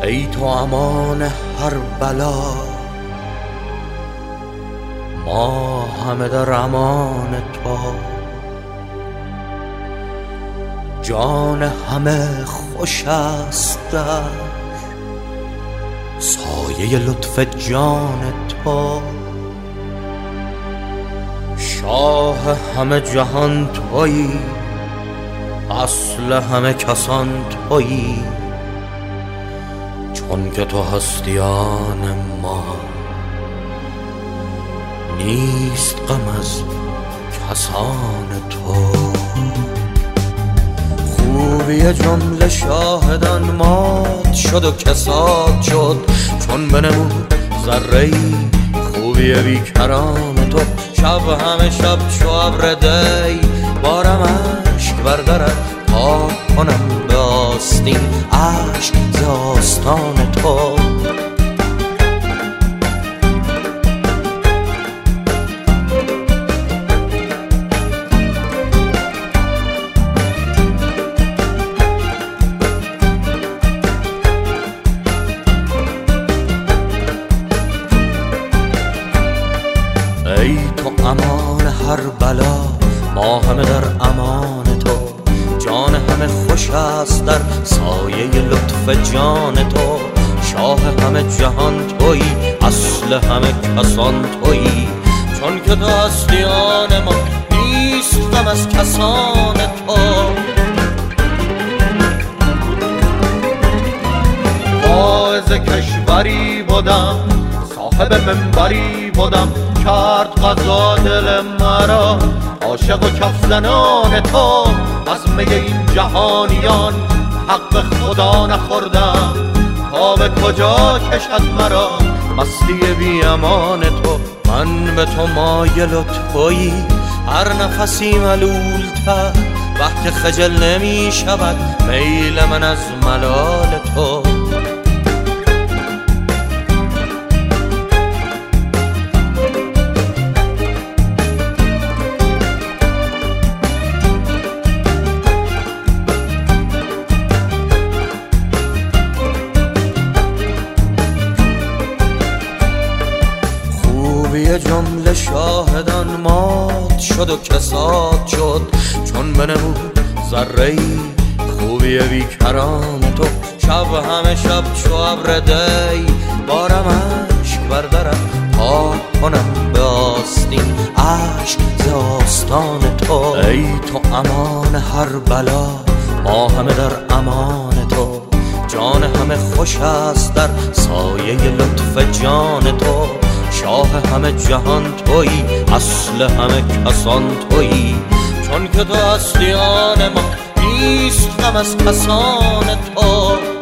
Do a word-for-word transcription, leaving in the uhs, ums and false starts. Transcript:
ای تو امان هر بلا، ما همه در امان تو. جان همه خوش است در سایه لطف جان تو. شاه همه جهان تویی، اصل همه کسان تویی. چون که تو هستی آن ما، نیست غم از کسان تو. خوبی جمله شاهدان مات شد و کساد شد، چون بنمود ذره‌ای خوبی بیکران تو. شب همه شب چو ابر دی، بارم اشک بردرد پاک کنم به آستین اشک ز آستان تو. ای تو امان هر بلا، ما همه در امان تو. جان همه خوش است در سایه لطف جان تو. شاه همه جهان تویی، اصل همه کسان تویی. چون که تو هستی آن ما، نیست غم از کسان تو. واعظ کشوری بودم، صاحب منبری بودم، کرد قضا دل مرا عاشق و کف زنان تو. از می این جهانیان حق خدا نخوردم، تا به کجا کشد مرا مستی بی امان تو. من به تو مایل و تویی، هر نفسی ملول تر، وقت خجل نمی شود میل من از ملال تو. خوبی جمله شاهدان مات شد و کساد شد، چون بنمود ذره‌ای خوبی بیکران تو. شب همه شب چو ابر دی، بارم اشک بردرد پاک کنم به آستین اشک ز آستان تو. ای تو امان هر بلا، ما همه در امان تو. جان همه خوش است در سایه لطف جان تو. شاه همه جهان تویی، اصل همه کسان تویی. چون که تو هستی آن ما، نیست غم از کسان تو.